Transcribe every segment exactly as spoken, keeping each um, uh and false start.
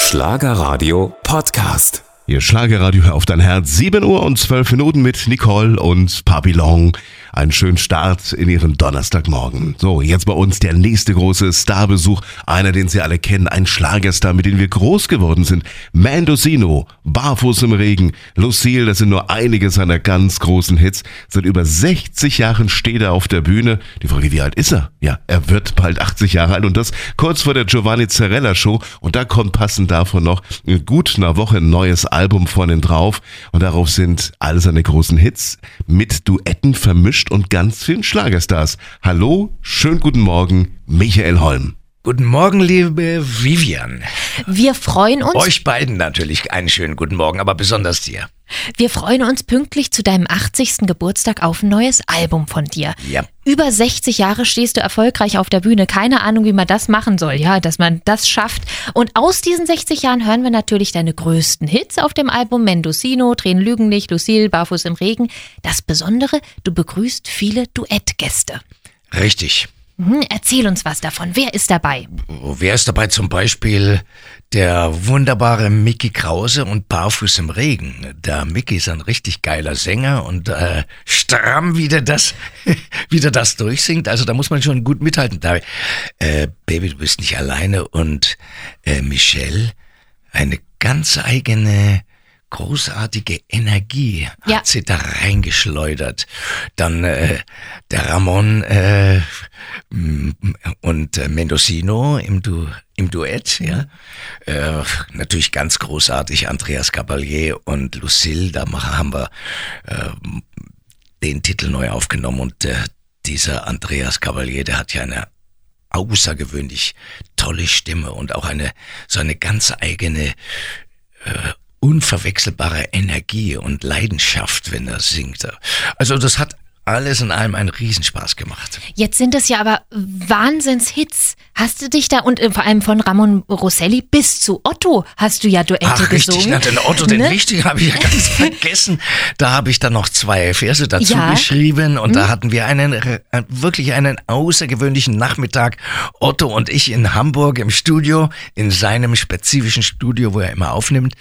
Schlagerradio Podcast. Ihr Schlagerradio, hör auf dein Herz. sieben Uhr und zwölf Minuten mit Nicole und Papillon. Einen schönen Start in ihren Donnerstagmorgen. So, jetzt bei uns der nächste große Starbesuch. Einer, den Sie alle kennen, ein Schlagerstar, mit dem wir groß geworden sind. Mendocino, Barfuß im Regen, Lucille, das sind nur einige seiner ganz großen Hits. Seit über sechzig Jahren steht er auf der Bühne. Die Frage, wie alt ist er? Ja, er wird bald achtzig Jahre alt und das kurz vor der Giovanni Zarella Show. Und da kommt passend davon noch in gut einer Woche ein neues Album vorne drauf. Und darauf sind alle seine großen Hits mit Duetten vermischt und ganz vielen Schlagerstars. Hallo, schönen guten Morgen, Michael Holm. Guten Morgen, liebe Vivian. Wir freuen uns... Euch beiden natürlich einen schönen guten Morgen, aber besonders dir. Wir freuen uns pünktlich zu deinem achtzigsten Geburtstag auf ein neues Album von dir. Ja. Über sechzig Jahre stehst du erfolgreich auf der Bühne. Keine Ahnung, wie man das machen soll, ja, dass man das schafft. Und aus diesen sechzig Jahren hören wir natürlich deine größten Hits auf dem Album Mendocino, Tränen lügen nicht, Lucille, Barfuß im Regen. Das Besondere, du begrüßt viele Duettgäste. Richtig. Hm, erzähl uns was davon. Wer ist dabei? Wer ist dabei? Zum Beispiel der wunderbare Micky Krause und Barfuß im Regen. Der Micky ist ein richtig geiler Sänger und äh, stramm wieder das, wieder das durchsingt. Also da muss man schon gut mithalten. Da, äh, Baby, du bist nicht alleine. Und äh, Michelle, eine ganz eigene... großartige Energie ja. hat sie da reingeschleudert. Dann äh, der Ramon äh, und äh, Mendocino im, du im Duett, ja. Äh, natürlich ganz großartig Andreas Gabalier und Lucille, da haben wir äh, den Titel neu aufgenommen und äh, dieser Andreas Gabalier, der hat ja eine außergewöhnlich tolle Stimme und auch eine so eine ganz eigene äh, unverwechselbare Energie und Leidenschaft, wenn er singt. Also das hat alles in allem einen Riesenspaß gemacht. Jetzt sind es ja aber Wahnsinnshits. Hast du dich da, und vor allem von Ramon Rosselli bis zu Otto hast du ja Duette Ach, gesungen. Richtig, na, den Otto, den ne? Wichtigen habe ich ja ganz vergessen. Da habe ich dann noch zwei Verse dazu ja. geschrieben und hm. da hatten wir einen wirklich einen außergewöhnlichen Nachmittag, Otto und ich in Hamburg im Studio, in seinem spezifischen Studio, wo er immer aufnimmt.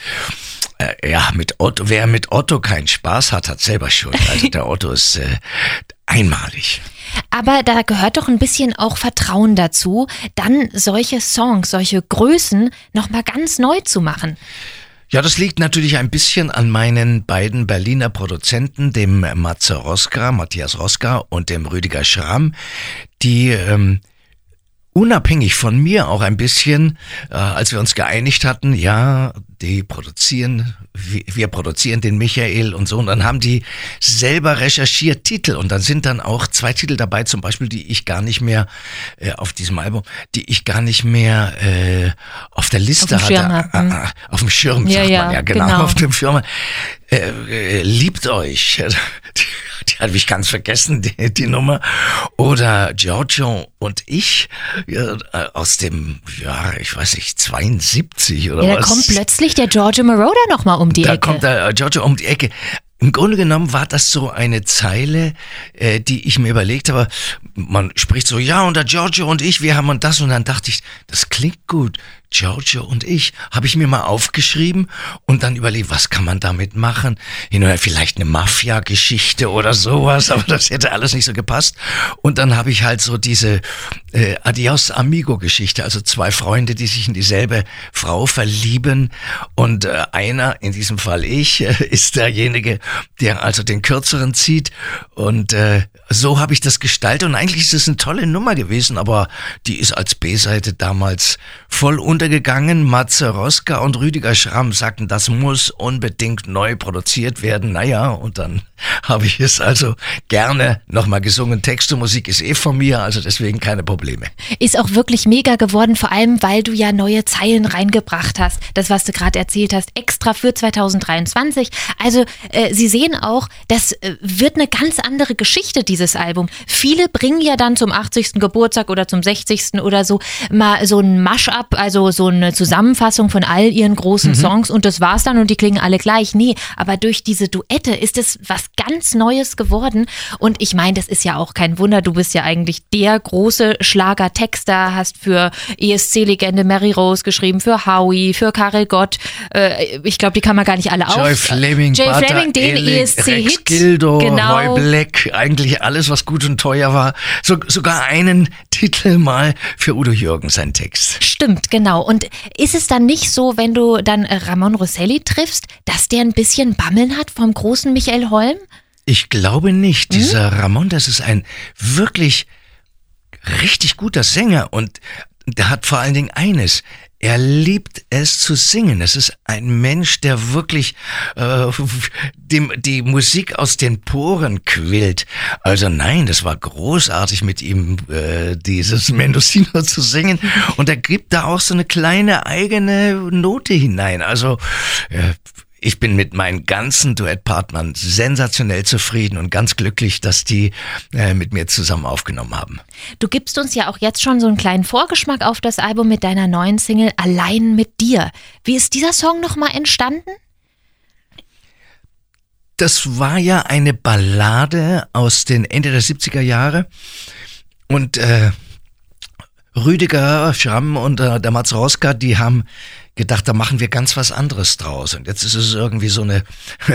Äh, ja, mit Otto, wer mit Otto keinen Spaß hat, hat selber schon. Also der Otto ist äh, einmalig. Aber da gehört doch ein bisschen auch Vertrauen dazu, dann solche Songs, solche Größen nochmal ganz neu zu machen. Ja, das liegt natürlich ein bisschen an meinen beiden Berliner Produzenten, dem Matze Roska, Matthias Roska und dem Rüdiger Schramm, die ähm, unabhängig von mir auch ein bisschen, äh, als wir uns geeinigt hatten, ja, die produzieren, wir, wir produzieren den Michael und so, und dann haben die selber recherchiert Titel und dann sind dann auch zwei Titel dabei, zum Beispiel, die ich gar nicht mehr äh, auf diesem Album, die ich gar nicht mehr äh, auf der Liste auf dem Schirm hatte. hatten. Ah, ah, auf dem Schirm, ja, sagt ja, man ja, genau, genau. auf dem Schirm. Äh, äh, liebt euch. Die, die hatte ich ganz vergessen, die, die Nummer. Oder Giorgio und ich, ja, aus dem, ja, ich weiß nicht, zweiundsiebzig oder ja, was. Da kommt plötzlich der Giorgio Moroder nochmal um die da Ecke. Da kommt der Giorgio um die Ecke. Im Grunde genommen war das so eine Zeile, äh, die ich mir überlegt habe. Man spricht so, ja, und der Giorgio und ich, wir haben und das. Und dann dachte ich, das klingt gut. Giorgio und ich, habe ich mir mal aufgeschrieben und dann überlegt, was kann man damit machen? Hin oder vielleicht eine Mafia-Geschichte oder sowas, aber das hätte alles nicht so gepasst. Und dann habe ich halt so diese äh, Adios Amigo-Geschichte, also zwei Freunde, die sich in dieselbe Frau verlieben und äh, einer, in diesem Fall ich, äh, ist derjenige, der also den Kürzeren zieht und äh, so habe ich das gestaltet und eigentlich ist es eine tolle Nummer gewesen, aber die ist als B-Seite damals voll untergegangen. Matze Roska und Rüdiger Schramm sagten, das muss unbedingt neu produziert werden. Naja, und dann habe ich es also gerne nochmal gesungen. Text und Musik ist eh von mir, also deswegen keine Probleme. Ist auch wirklich mega geworden, vor allem, weil du ja neue Zeilen reingebracht hast. Das, was du gerade erzählt hast, extra für zwanzig dreiundzwanzig. Also äh, Sie sehen auch, das äh, wird eine ganz andere Geschichte, dieses Album. Viele bringen ja dann zum achtzigsten Geburtstag oder zum sechzigsten oder so mal so ein Mash-up, also so eine Zusammenfassung von all ihren großen mhm. Songs und das war's dann und die klingen alle gleich. Nee, aber durch diese Duette ist es was ganz Neues geworden und ich meine, das ist ja auch kein Wunder, du bist ja eigentlich der große Schlagertexter, hast für E S C-Legende Mary Rose geschrieben, für Howie, für Karel Gott, äh, ich glaube, die kann man gar nicht alle auf. Joy Fleming, Joy Butter, Fleming, den Elling, E S C-Hit. Rex Gildo, genau. Roy Black, eigentlich alles, was gut und teuer war. So, sogar einen Titel mal für Udo Jürgens, sein Text. Stimmt, genau. Und ist es dann nicht so, wenn du dann Ramon Rosselli triffst, dass der ein bisschen Bammeln hat vom großen Michael Holm? Ich glaube nicht. Hm? Dieser Ramon, das ist ein wirklich richtig guter Sänger und der hat vor allen Dingen eines. Er liebt es zu singen. Es ist ein Mensch, der wirklich äh, dem die Musik aus den Poren quillt. Also nein, das war großartig mit ihm, äh, dieses Mendocino zu singen. Und er gibt da auch so eine kleine eigene Note hinein. Also äh, ich bin mit meinen ganzen Duettpartnern sensationell zufrieden und ganz glücklich, dass die äh, mit mir zusammen aufgenommen haben. Du gibst uns ja auch jetzt schon so einen kleinen Vorgeschmack auf das Album mit deiner neuen Single Allein mit dir. Wie ist dieser Song nochmal entstanden? Das war ja eine Ballade aus den Ende der siebziger Jahre und äh, Rüdiger Schramm und äh, der Mats Roska, die haben gedacht, da machen wir ganz was anderes draus. Und jetzt ist es irgendwie so eine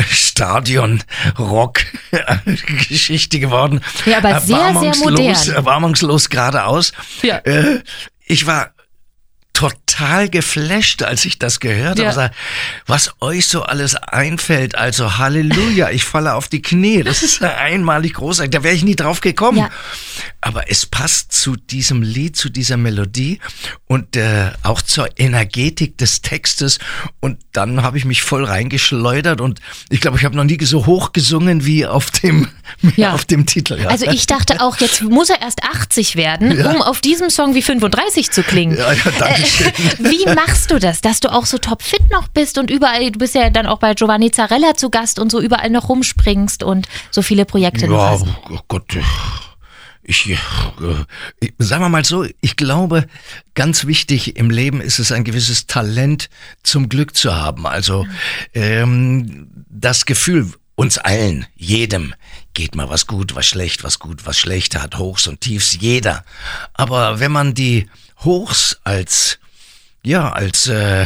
Stadion-Rock-Geschichte geworden. Ja, aber sehr, sehr modern. Erbarmungslos geradeaus. Ja. Äh, ich war total geflasht, als ich das gehört ja. habe. Was euch so alles einfällt, also Halleluja, ich falle auf die Knie. Das ist einmalig großartig, da wäre ich nie drauf gekommen. Ja. Aber es passt zu diesem Lied, zu dieser Melodie und äh, auch zur Energetik des Textes. Und dann habe ich mich voll reingeschleudert und ich glaube, ich habe noch nie so hoch gesungen wie auf dem, ja. auf dem Titel. Ja. Also ich dachte auch, jetzt muss er erst achtzig werden, ja. um auf diesem Song wie fünfunddreißig zu klingen. Ja, ja, danke schön. Wie machst du das, dass du auch so topfit noch bist und überall, du bist ja dann auch bei Giovanni Zarella zu Gast und so überall noch rumspringst und so viele Projekte ja, noch hast? Oh Gott, ich, ich, sagen wir mal so, ich glaube, ganz wichtig im Leben ist es, ein gewisses Talent zum Glück zu haben. Also ähm, das Gefühl, uns allen, jedem, geht mal was gut, was schlecht, was gut, was schlecht, hat Hochs und Tiefs, jeder. Aber wenn man die Hochs als ja, als äh, äh,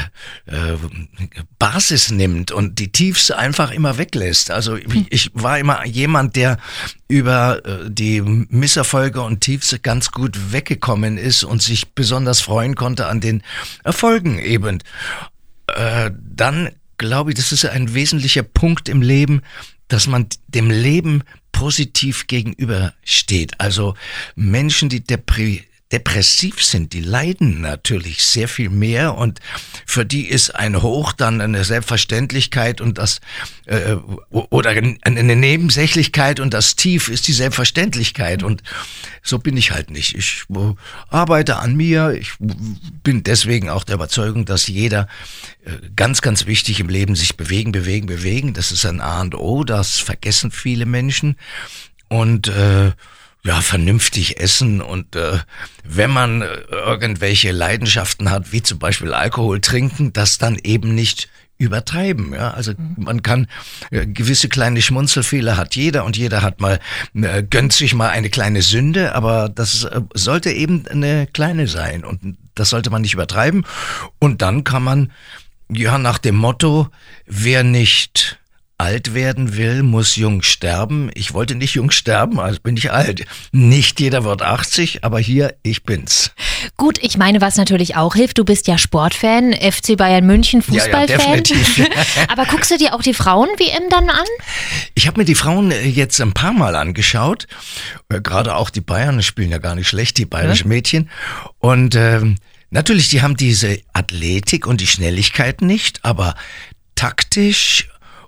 Basis nimmt und die Tiefs einfach immer weglässt. Also ich, ich war immer jemand, der über äh, die Misserfolge und Tiefs ganz gut weggekommen ist und sich besonders freuen konnte an den Erfolgen eben. Äh, dann glaube ich, das ist ein wesentlicher Punkt im Leben, dass man dem Leben positiv gegenübersteht. Also Menschen, die depri- depressiv sind, die leiden natürlich sehr viel mehr und für die ist ein Hoch dann eine Selbstverständlichkeit und das äh, oder eine Nebensächlichkeit und das Tief ist die Selbstverständlichkeit und so bin ich halt nicht. Ich äh, arbeite an mir, ich bin deswegen auch der Überzeugung, dass jeder äh, ganz, ganz wichtig im Leben sich bewegen, bewegen, bewegen. Das ist ein A und O, das vergessen viele Menschen und äh, ja, vernünftig essen und äh, wenn man äh, irgendwelche Leidenschaften hat, wie zum Beispiel Alkohol trinken, das dann eben nicht übertreiben. Ja, also mhm. man kann äh, gewisse kleine Schmunzelfehler hat jeder und jeder hat mal äh, gönnt sich mal eine kleine Sünde, aber das äh, sollte eben eine kleine sein und das sollte man nicht übertreiben. Und dann kann man ja nach dem Motto, wer nicht alt werden will, muss jung sterben. Ich wollte nicht jung sterben, also bin ich alt. Nicht jeder wird achtzig, aber hier, ich bin's. Gut, ich meine, was natürlich auch hilft, du bist ja Sportfan, F C Bayern München, Fußballfan. Ja, ja, definitiv. Aber guckst du dir auch die Frauen-W M dann an? Ich habe mir die Frauen jetzt ein paar Mal angeschaut. Gerade auch die Bayern spielen ja gar nicht schlecht, die bayerischen ja. Mädchen. Und ähm, natürlich, die haben diese Athletik und die Schnelligkeit nicht, aber taktisch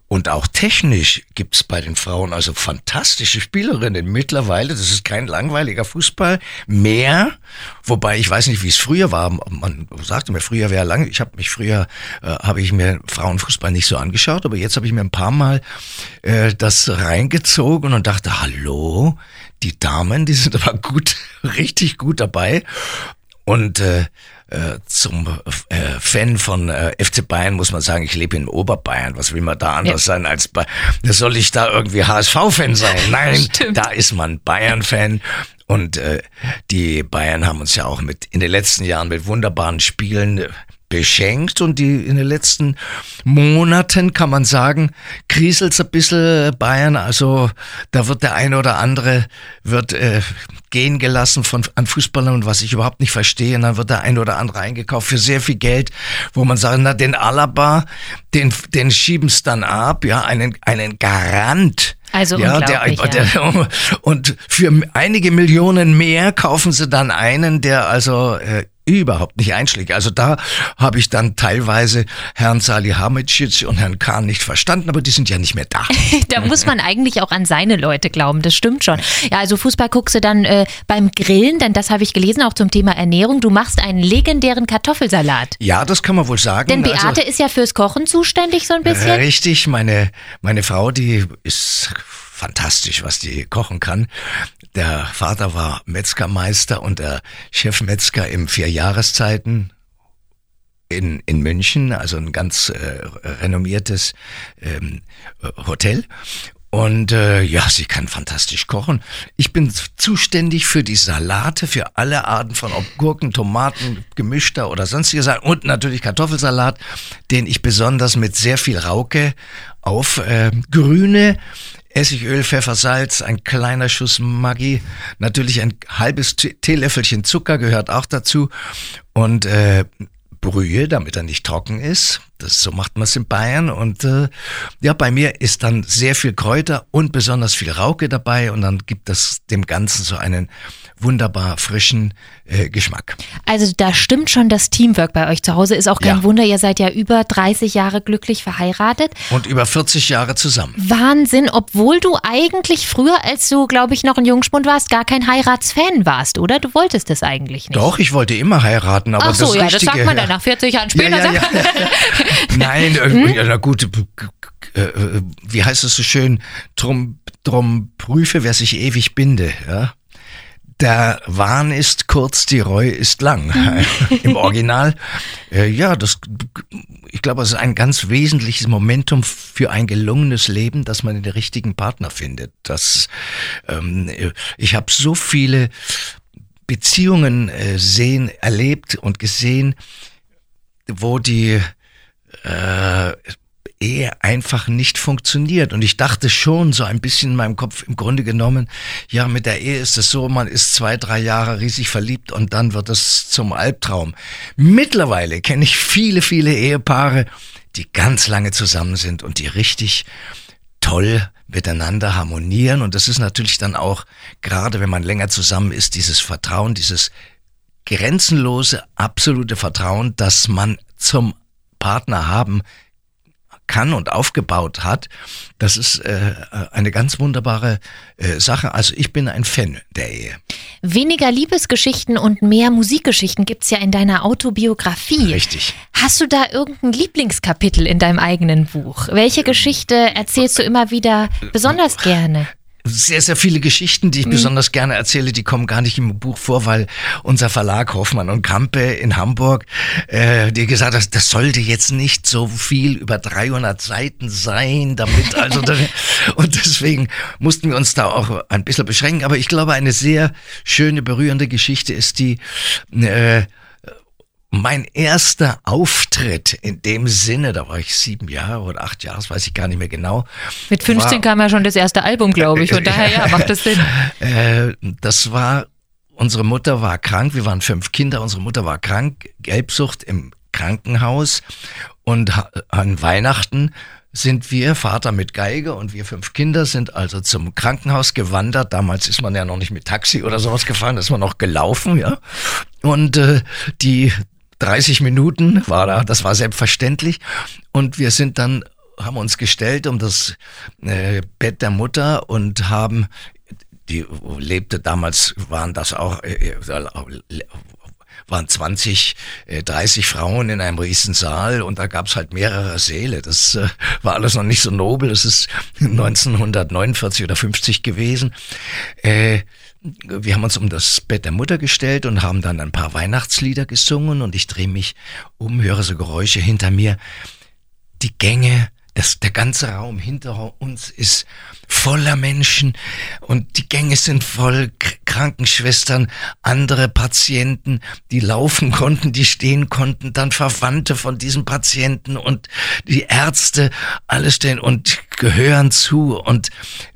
Und auch technisch gibt's bei den Frauen also fantastische Spielerinnen mittlerweile. Das ist kein langweiliger Fußball mehr. Wobei ich weiß nicht, wie es früher war. Man sagte mir, früher wäre lang. Ich habe mich früher, äh, habe ich mir Frauenfußball nicht so angeschaut. Aber jetzt habe ich mir ein paar Mal äh, das reingezogen und dachte, hallo, die Damen, die sind aber gut, richtig gut dabei. Und äh, äh, zum äh, Fan von äh, F C Bayern muss man sagen, ich lebe in Oberbayern. Was will man da anders ja. sein als bei... Soll ich da irgendwie H S V-Fan sein? Nein, Stimmt. Da ist man Bayern-Fan. Und äh, die Bayern haben uns ja auch mit in den letzten Jahren mit wunderbaren Spielen äh, beschenkt. Und die in den letzten Monaten, kann man sagen, kriselt's ein bisschen Bayern. Also da wird der eine oder andere wird äh, gehen gelassen von an Fußballern, und was ich überhaupt nicht verstehe. Und dann wird der eine oder andere eingekauft für sehr viel Geld, wo man sagt, na, den Alaba, den, den schieben's dann ab, ja, einen, einen Garant. Also ja, unglaublich, der, ja. Der, und für einige Millionen mehr kaufen sie dann einen, der also äh, überhaupt nicht einschlägt. Also da habe ich dann teilweise Herrn Salihamidzic und Herrn Kahn nicht verstanden, aber die sind ja nicht mehr da. Da muss man eigentlich auch an seine Leute glauben, das stimmt schon. Ja, also Fußball guckst du dann äh, beim Grillen, denn das habe ich gelesen, auch zum Thema Ernährung. Du machst einen legendären Kartoffelsalat. Ja, das kann man wohl sagen. Denn Beate also, ist ja fürs Kochen zuständig so ein bisschen. Richtig, meine, meine Frau, die ist fantastisch, was die kochen kann. Der Vater war Metzgermeister und der Chefmetzger im Vierjahreszeiten in in München, also ein ganz äh, renommiertes ähm, Hotel. Und äh, ja, sie kann fantastisch kochen. Ich bin zuständig für die Salate, für alle Arten von ob Gurken, Tomaten, gemischter oder sonstiges und natürlich Kartoffelsalat, den ich besonders mit sehr viel Rauke auf äh, grüne Essigöl, Pfeffer, Salz, ein kleiner Schuss Maggi, natürlich ein halbes Teelöffelchen Zucker gehört auch dazu und äh, Brühe, damit er nicht trocken ist. Das, so macht man es in Bayern. Und äh, ja, bei mir ist dann sehr viel Kräuter und besonders viel Rauke dabei und dann gibt das dem Ganzen so einen wunderbar frischen äh, Geschmack. Also da stimmt schon das Teamwork bei euch zu Hause. Ist auch kein Ja. Wunder, ihr seid ja über dreißig Jahre glücklich verheiratet. Und über vierzig Jahre zusammen. Wahnsinn, obwohl du eigentlich früher, als du, glaube ich, noch ein Jungspund warst, gar kein Heiratsfan warst, oder? Du wolltest es eigentlich nicht. Doch, ich wollte immer heiraten, aber Ach so, das ja, Richtige... das sagt man dann nach vierzig Jahren Ja, später. ja, ja. Nein, hm? ja, na gut, äh, äh, wie heißt es so schön? Drum, drum prüfe, wer sich ewig binde, ja. Der Wahn ist kurz, die Reue ist lang. Im Original. Äh, ja, das, ich glaube, es ist ein ganz wesentliches Momentum für ein gelungenes Leben, dass man den richtigen Partner findet. Das, ähm, ich habe so viele Beziehungen äh, sehen, erlebt und gesehen, wo die äh, Ehe einfach nicht funktioniert. Und ich dachte schon so ein bisschen in meinem Kopf, im Grunde genommen, ja, mit der Ehe ist es so, man ist zwei, drei Jahre riesig verliebt und dann wird es zum Albtraum. Mittlerweile kenne ich viele, viele Ehepaare, die ganz lange zusammen sind und die richtig toll miteinander harmonieren. Und das ist natürlich dann auch, gerade wenn man länger zusammen ist, dieses Vertrauen, dieses grenzenlose, absolute Vertrauen, das man zum Partner haben kann und aufgebaut hat, das ist äh, eine ganz wunderbare äh, Sache. Also ich bin ein Fan der Ehe. Weniger Liebesgeschichten und mehr Musikgeschichten gibt's ja in deiner Autobiografie. Richtig. Hast du da irgendein Lieblingskapitel in deinem eigenen Buch? Welche Geschichte erzählst du immer wieder besonders gerne? Sehr, sehr viele Geschichten, die ich mhm. besonders gerne erzähle, die kommen gar nicht im Buch vor, weil unser Verlag Hoffmann und Campe in Hamburg, äh, die gesagt hat, das sollte jetzt nicht so viel über dreihundert Seiten sein, damit also das, und deswegen mussten wir uns da auch ein bisschen beschränken. Aber ich glaube, eine sehr schöne, berührende Geschichte ist die, äh, mein erster Auftritt in dem Sinne, da war ich sieben Jahre oder acht Jahre, das weiß ich gar nicht mehr genau. Mit fünfzehn war, kam ja schon das erste Album, glaube ich, von daher ja, macht das Sinn. Äh, das war, unsere Mutter war krank, wir waren fünf Kinder, unsere Mutter war krank, Gelbsucht im Krankenhaus und an Weihnachten sind wir, Vater mit Geige und wir fünf Kinder sind also zum Krankenhaus gewandert. Damals ist man ja noch nicht mit Taxi oder sowas gefahren, da ist man noch gelaufen, ja. Und äh, die dreißig Minuten war da, das war selbstverständlich. Und wir sind dann haben uns gestellt um das äh, Bett der Mutter und haben, die lebte damals, waren das auch, äh, waren zwanzig, dreißig Frauen in einem riesen Saal und da gab's halt mehrere Säle. Das äh, war alles noch nicht so nobel. Das ist neunzehnhundertneunundvierzig oder fünfzig gewesen. Äh, wir haben uns um das Bett der Mutter gestellt und haben dann ein paar Weihnachtslieder gesungen und ich drehe mich um, höre so Geräusche hinter mir. Die Gänge, das, der ganze Raum hinter uns ist voller Menschen und die Gänge sind voll Krankenschwestern, andere Patienten, die laufen konnten, die stehen konnten, dann Verwandte von diesen Patienten und die Ärzte, alle stehen und gehören zu und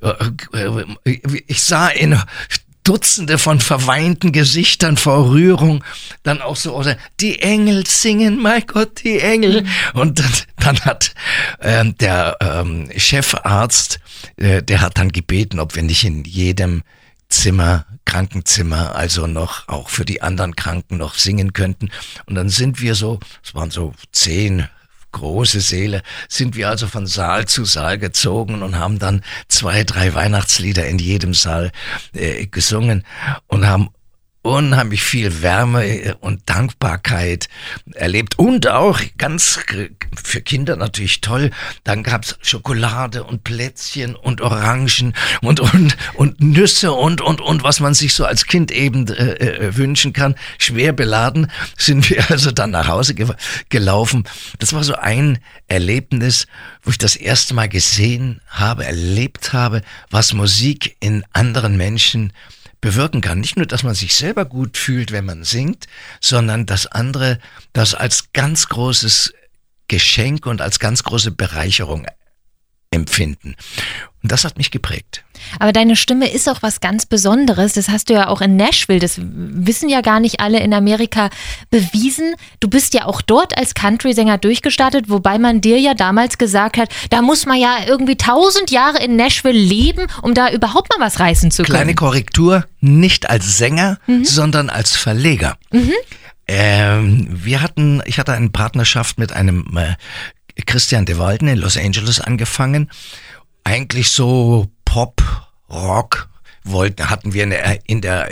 äh, ich sah in Dutzende von verweinten Gesichtern vor Rührung, dann auch so, oder die Engel singen, mein Gott, die Engel. Und dann, dann hat ähm, der ähm, Chefarzt, äh, der hat dann gebeten, ob wir nicht in jedem Zimmer, Krankenzimmer, also noch auch für die anderen Kranken noch singen könnten. Und dann sind wir so, es waren so zehn große Säle, sind wir also von Saal zu Saal gezogen und haben dann zwei, drei Weihnachtslieder in jedem Saal äh, gesungen und haben unheimlich viel Wärme und Dankbarkeit erlebt und auch ganz für Kinder natürlich toll. Dann gab's Schokolade und Plätzchen und Orangen und und und Nüsse und und und was man sich so als Kind eben äh, wünschen kann. Schwer beladen sind wir also dann nach Hause ge- gelaufen. Das war so ein Erlebnis, wo ich das erste Mal gesehen habe, erlebt habe, was Musik in anderen Menschen bewirken kann. Nicht nur, dass man sich selber gut fühlt, wenn man singt, sondern dass andere das als ganz großes Geschenk und als ganz große Bereicherung empfinden. Und das hat mich geprägt. Aber deine Stimme ist auch was ganz Besonderes. Das hast du ja auch in Nashville, das wissen ja gar nicht alle in Amerika, bewiesen. Du bist ja auch dort als Country-Sänger durchgestartet, wobei man dir ja damals gesagt hat, da muss man ja irgendwie tausend Jahre in Nashville leben, um da überhaupt mal was reißen zu können. Kleine Korrektur, nicht als Sänger, mhm. sondern als Verleger. Mhm. Ähm, wir hatten, ich hatte eine Partnerschaft mit einem äh, Christian de Walden in Los Angeles angefangen. Eigentlich so Pop, Rock wollten, hatten wir in der, in der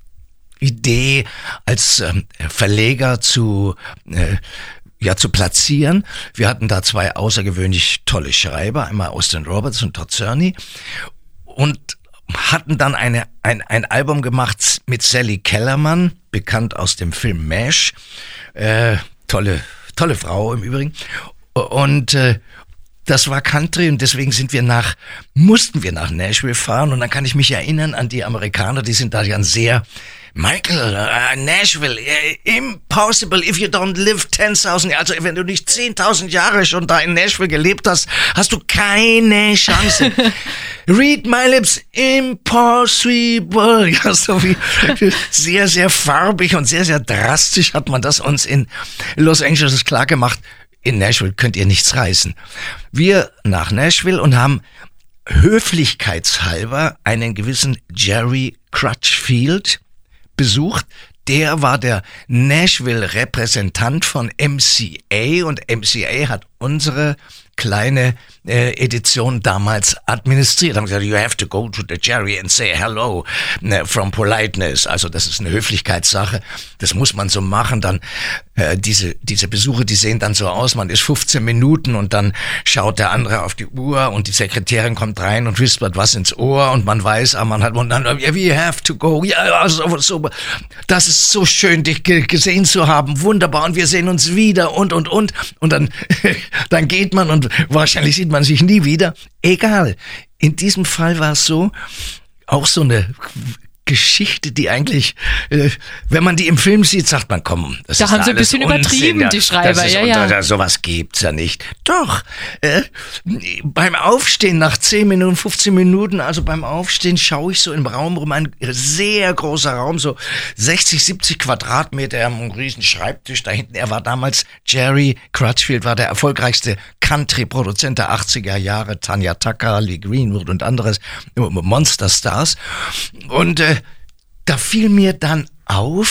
Idee als ähm, Verleger zu äh, ja zu platzieren. Wir hatten da zwei außergewöhnlich tolle Schreiber, einmal Austin Roberts und Todd Cerny, und hatten dann eine ein ein Album gemacht mit Sally Kellerman, bekannt aus dem Film MASH, äh, tolle tolle Frau im Übrigen, und äh, das war Country und deswegen sind wir nach, mussten wir nach Nashville fahren und dann kann ich mich erinnern an die Amerikaner, die sind da ja sehr, Michael, uh, Nashville, uh, impossible if you don't live ten thousand, also wenn du nicht zehntausend Jahre schon da in Nashville gelebt hast, hast du keine Chance. Read my lips, impossible. Ja, so wie sehr, sehr farbig und sehr, sehr drastisch hat man das uns in Los Angeles klar gemacht. In Nashville könnt ihr nichts reißen. Wir nach Nashville und haben höflichkeitshalber einen gewissen Jerry Crutchfield besucht. Der war der Nashville-Repräsentant von M C A und M C A hat unsere kleine äh, Edition damals administriert. Haben gesagt, you have to go to the Jerry and say hello uh, from politeness. Also das ist eine Höflichkeitssache. Das muss man so machen. Dann äh, diese diese Besuche, die sehen dann so aus. Man ist fünfzehn Minuten und dann schaut der andere auf die Uhr und die Sekretärin kommt rein und whispert was ins Ohr und man weiß, ah, man hat und dann yeah, we have to go. Ja, also so. Das ist so schön, dich gesehen zu haben. Wunderbar. Und wir sehen uns wieder und und und und dann dann geht man und wahrscheinlich sieht man sich nie wieder. Egal. In diesem Fall war es so, auch so eine Geschichte, die eigentlich, äh, wenn man die im Film sieht, sagt man, komm, das da ist haben sie ein alles bisschen Unsinn, übertrieben, ja, die Schreiber, ist, ja, ja. Da, sowas gibt's ja nicht. Doch, äh, beim Aufstehen nach zehn Minuten, fünfzehn Minuten, also beim Aufstehen schaue ich so im Raum rum, ein sehr großer Raum, so sechzig, siebzig Quadratmeter, ein riesen Schreibtisch da hinten. Er war damals, Jerry Crutchfield war der erfolgreichste Country-Produzent der achtziger Jahre, Tanya Tucker, Lee Greenwood und anderes, Monster Stars. Und äh, da fiel mir dann auf,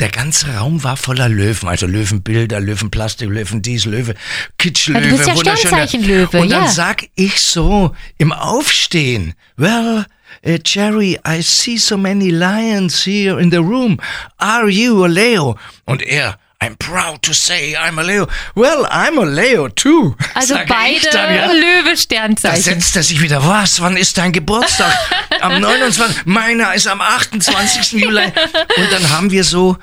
der ganze Raum war voller Löwen, also Löwenbilder, Löwenplastik, Löwen dies, Löwe, Kitschlöwe, ja, du bist ja Sternzeichen-Löwe, und dann ja. sag ich so im Aufstehen, well, uh, Jerry, I see so many lions here in the room. Are you a Leo? Und er, I'm proud to say I'm a Leo. Well, I'm a Leo too. Also sag beide ich dann, ja. Löwe-Sternzeichen. Da setzt er sich wieder, was, wann ist dein Geburtstag? Am neunundzwanzigsten Meiner ist am achtundzwanzigsten Juli. Und dann haben wir so,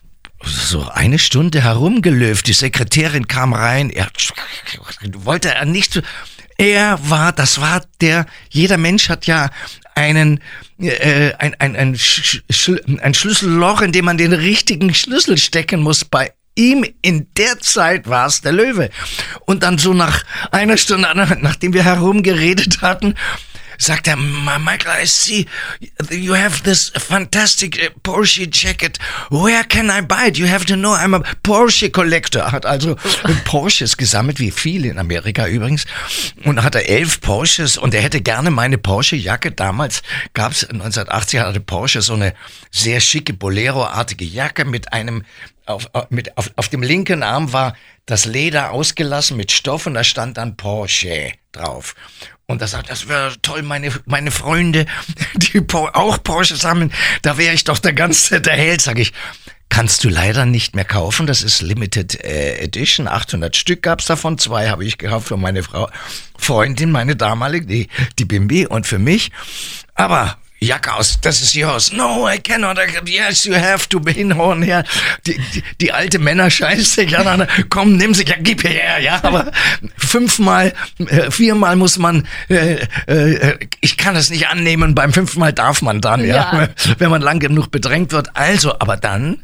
so eine Stunde herumgelöft. Die Sekretärin kam rein. Er wollte er nicht. Er war, das war der, jeder Mensch hat ja einen, äh, ein, ein, ein, Sch, Sch, ein Schlüsselloch, in dem man den richtigen Schlüssel stecken muss. Bei ihm in der Zeit war es der Löwe. Und dann so nach einer Stunde, nachdem wir herumgeredet hatten, sagt er, Michael, I see you have this fantastic Porsche jacket. Where can I buy it? You have to know I'm a Porsche collector. Hat also Porsches gesammelt, wie viele in Amerika übrigens. Und hat er elf Porsches und er hätte gerne meine Porsche-Jacke. Damals gab es neunzehnhundertachtzig hatte Porsche so eine sehr schicke Bolero-artige Jacke mit einem Auf, mit, auf, auf dem linken Arm war das Leder ausgelassen mit Stoff und da stand dann Porsche drauf. Und da sagt, das wäre toll, meine meine Freunde, die auch Porsche sammeln, da wäre ich doch der ganze der Held, sag ich. Kannst du leider nicht mehr kaufen, das ist Limited äh, Edition, achthundert Stück gab's davon, zwei habe ich gekauft für meine Frau, Freundin, meine damalige, die, die Bimbi und für mich, aber Jacke aus, das ist yours. No, I cannot. Yes, you have to. Hinhauen her. Die, die, die alte Männerscheiße. Ja, komm, nimm sie, ja, gib her. Ja, aber fünfmal, äh, viermal muss man, äh, äh, ich kann es nicht annehmen. Beim fünfmal darf man dann, ja, ja. Wenn man lang genug bedrängt wird. Also, aber dann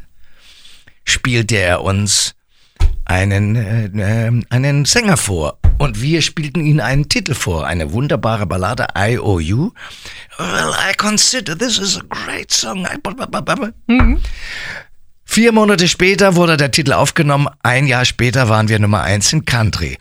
spielte er uns einen, äh, einen Sänger vor. Und wir spielten ihnen einen Titel vor, eine wunderbare Ballade, I O U. Well, I consider this is a great song. Mhm. Vier Monate später wurde der Titel aufgenommen. Ein Jahr später waren wir Nummer eins in Country.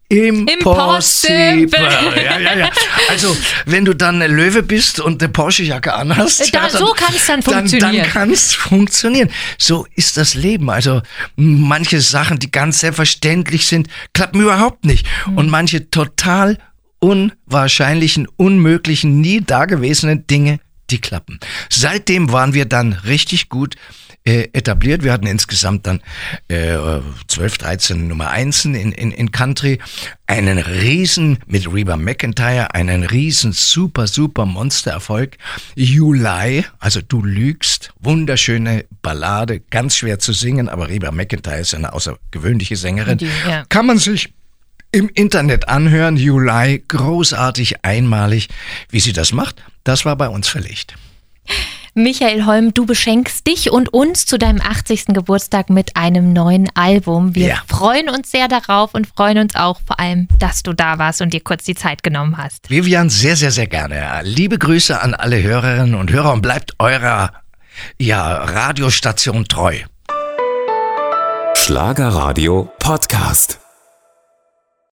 Impossible. Ja, ja, ja. Also, wenn du dann eine Löwe bist und eine Porsche-Jacke anhast, da, ja, dann, so kann es dann funktionieren. Dann, dann kann es funktionieren. So ist das Leben. Also, manche Sachen, die ganz selbstverständlich sind, klappen überhaupt nicht. Mhm. Und manche total unwahrscheinlichen, unmöglichen, nie dagewesenen Dinge, die klappen. Seitdem waren wir dann richtig gut äh, etabliert. Wir hatten insgesamt dann äh, zwölf, dreizehn Nummer Einsen in, in, in Country, einen riesen, mit Reba McEntire, einen riesen super, super Monstererfolg. You Lie, also du lügst, wunderschöne Ballade, ganz schwer zu singen, aber Reba McEntire ist eine außergewöhnliche Sängerin. Die, ja. Kann man sich im Internet anhören, You Lie, großartig, einmalig. Wie sie das macht, das war bei uns verlegt. Michael Holm, du beschenkst dich und uns zu deinem achtzigsten Geburtstag mit einem neuen Album. Wir ja. freuen uns sehr darauf und freuen uns auch vor allem, dass du da warst und dir kurz die Zeit genommen hast. Vivian, sehr, sehr, sehr gerne. Liebe Grüße an alle Hörerinnen und Hörer und bleibt eurer ja, Radiostation treu. Schlagerradio Podcast.